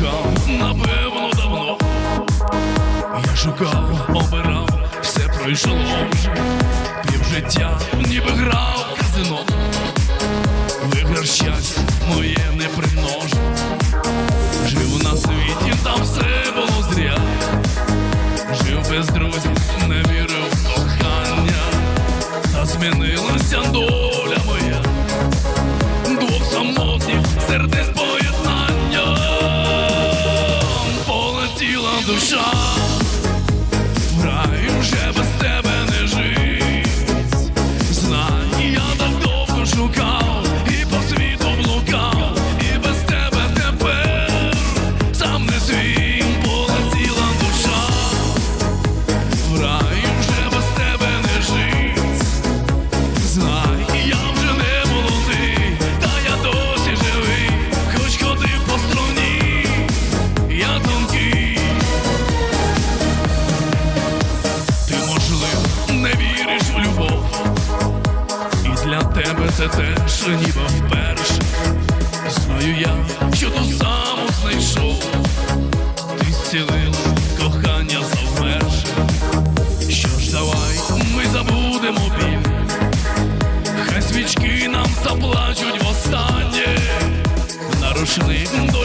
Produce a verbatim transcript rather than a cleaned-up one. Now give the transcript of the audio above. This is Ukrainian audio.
шукав, напевно, давно. Я шукав, обирав, все пройшло вже. Півжиття, ніби грав в казино. Виграв щастя, моє не примножу. Жив на світі, там все було зря. Жив без друзів, не вірив в кохання. Та змінилася доля моя. Двох самотніх сердець поєднання. Полетіла душа в рай, вже без тебе не жить. Знай, я так довго шукав і по світу блукав, і без тебе тепер сам не свій. Полетіла душа в рай, вже без тебе не жить. Знай, я вже не молодий, та я досі живий, хоч ходив по струні, я тонкий. Ти, можливо, не віриш в любов, і для тебе це теж ніби вперше. Знаю я, що ту саму знайшов, ти зцілила кохання завмерше. Що ж, давай ми забудемо біль, хай свічки нам заплачуть востаннє. На рушник до